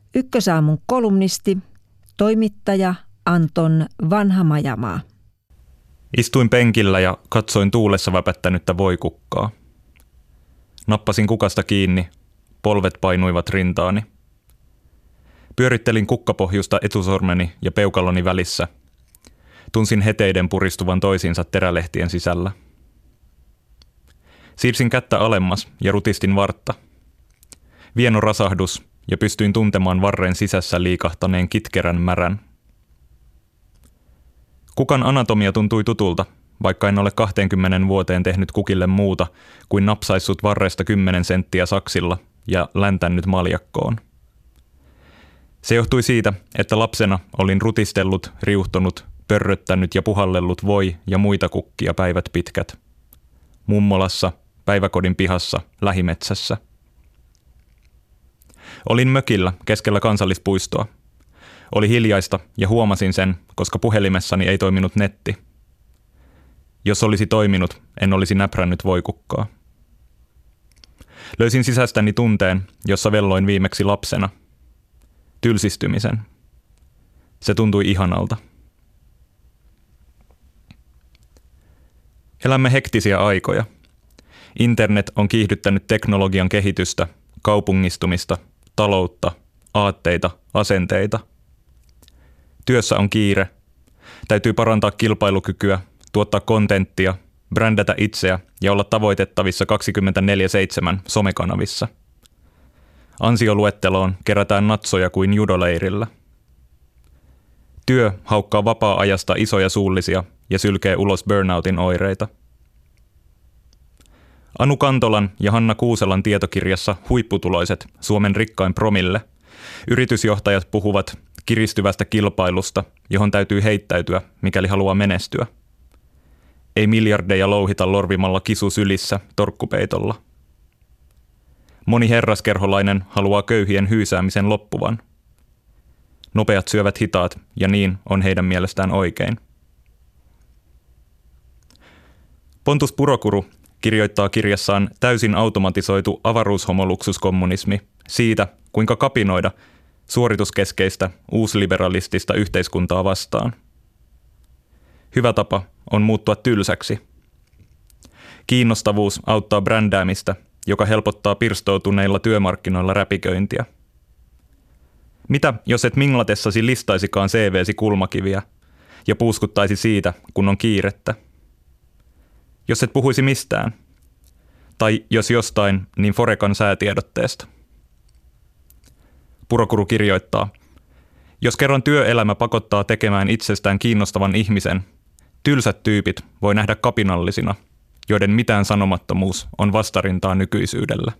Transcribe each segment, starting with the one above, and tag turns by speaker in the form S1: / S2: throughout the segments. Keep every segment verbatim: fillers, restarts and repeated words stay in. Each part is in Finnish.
S1: Ykkösaamun kolumnisti, toimittaja Anton Vanhamajamaa.
S2: Istuin penkillä ja katsoin tuulessa väpättänyttä voikukkaa. Nappasin kukasta kiinni, polvet painuivat rintaani. Pyörittelin kukkapohjusta etusormeni ja peukaloni välissä. Tunsin heteiden puristuvan toisiinsa terälehtien sisällä. Siirsin kättä alemmas ja rutistin vartta. Vieno rasahdus ja pystyin tuntemaan varren sisässä liikahtaneen kitkerän märän. Kukan anatomia tuntui tutulta, vaikka en ole kahteenkymmeneen vuoteen tehnyt kukille muuta kuin napsaissut varresta kymmenen senttiä saksilla ja läntännyt maljakkoon. Se johtui siitä, että lapsena olin rutistellut, riuhtonut, pörröttänyt ja puhallellut voi ja muita kukkia päivät pitkät. Mummolassa, päiväkodin pihassa, lähimetsässä. Olin mökillä keskellä kansallispuistoa. Oli hiljaista ja huomasin sen, koska puhelimessani ei toiminut netti. Jos olisi toiminut, en olisi näprännyt voikukkaa. Löysin sisästäni tunteen, jossa velloin viimeksi lapsena. Tylsistymisen. Se tuntui ihanalta. Elämme hektisiä aikoja. Internet on kiihdyttänyt teknologian kehitystä, kaupungistumista, taloutta, aatteita, asenteita. Työssä on kiire. Täytyy parantaa kilpailukykyä, tuottaa kontenttia, brändätä itseä ja olla tavoitettavissa kaksikymmentäneljä seitsemän somekanavissa. Ansioluetteloon kerätään natsoja kuin judoleirillä. Työ haukkaa vapaa-ajasta isoja suullisia ja sylkee ulos burnoutin oireita. Anu Kantolan ja Hanna Kuuselan tietokirjassa Huipputuloiset, Suomen rikkain promille, yritysjohtajat puhuvat kiristyvästä kilpailusta, johon täytyy heittäytyä, mikäli haluaa menestyä. Ei miljardeja louhita lorvimalla kisu sylissä torkkupeitolla. Moni herraskerholainen haluaa köyhien hyysäämisen loppuvan. Nopeat syövät hitaat, ja niin on heidän mielestään oikein. Pontus Purokuru kirjoittaa kirjassaan Täysin automatisoitu avaruushomoluksuskommunismi siitä, kuinka kapinoida suorituskeskeistä uusliberalistista yhteiskuntaa vastaan. Hyvä tapa on muuttua tylsäksi. Kiinnostavuus auttaa brändäämistä, joka helpottaa pirstoutuneilla työmarkkinoilla räpiköintiä. Mitä jos et minglatessasi listaisikaan C V:si kulmakiviä ja puuskuttaisi siitä, kun on kiirettä? Jos et puhuisi mistään. Tai jos jostain, niin Forecan säätiedotteesta. Purokuru kirjoittaa, jos kerran työelämä pakottaa tekemään itsestään kiinnostavan ihmisen, tylsät tyypit voi nähdä kapinallisina, joiden mitään sanomattomuus on vastarintaa nykyisyydellä.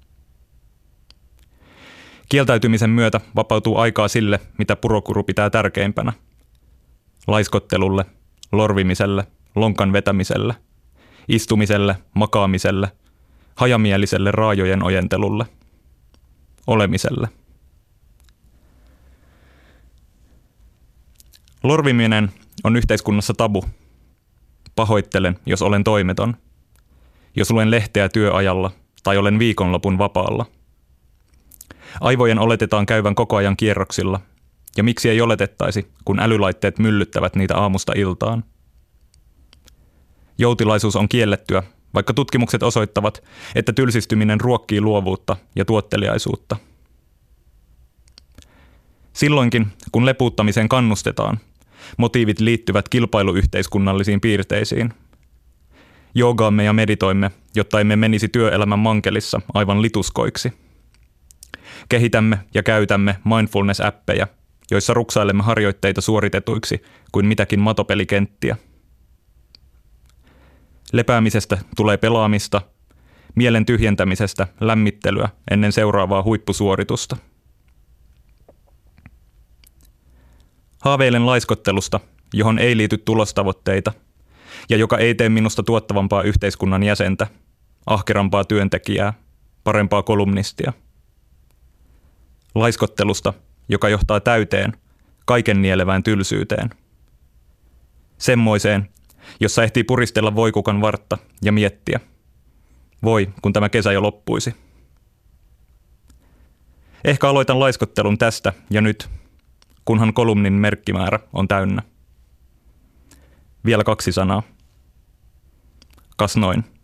S2: Kieltäytymisen myötä vapautuu aikaa sille, mitä Purokuru pitää tärkeimpänä. Laiskottelulle, lorvimiselle, lonkan vetämiselle, istumiselle, makaamiselle, hajamieliselle raajojen ojentelulle, olemiselle. Lorviminen on yhteiskunnassa tabu. Pahoittelen, jos olen toimeton. Jos luen lehteä työajalla tai olen viikonlopun vapaalla. Aivojen oletetaan käyvän koko ajan kierroksilla, ja miksi ei oletettaisi, kun älylaitteet myllyttävät niitä aamusta iltaan. Joutilaisuus on kiellettyä, vaikka tutkimukset osoittavat, että tylsistyminen ruokkii luovuutta ja tuotteliaisuutta. Silloinkin, kun lepuuttamiseen kannustetaan, motiivit liittyvät kilpailuyhteiskunnallisiin piirteisiin. Joogaamme ja meditoimme, jotta emme menisi työelämän mankelissa aivan lituskoiksi. Kehitämme ja käytämme mindfulness-äppejä, joissa ruksailemme harjoitteita suoritetuiksi kuin mitäkin matopelikenttiä. Lepäämisestä tulee pelaamista, mielen tyhjentämisestä lämmittelyä ennen seuraavaa huippusuoritusta. Haaveilen laiskottelusta, johon ei liity tulostavoitteita, ja joka ei tee minusta tuottavampaa yhteiskunnan jäsentä, ahkerampaa työntekijää, parempaa kolumnistia. Laiskottelusta, joka johtaa täyteen, kaiken nielevään tylsyyteen. Semmoiseen, jossa ehtii puristella voikukan vartta ja miettiä. Voi, kun tämä kesä jo loppuisi. Ehkä aloitan laiskottelun tästä ja nyt, kunhan kolumnin merkkimäärä on täynnä. Vielä kaksi sanaa. Kas noin.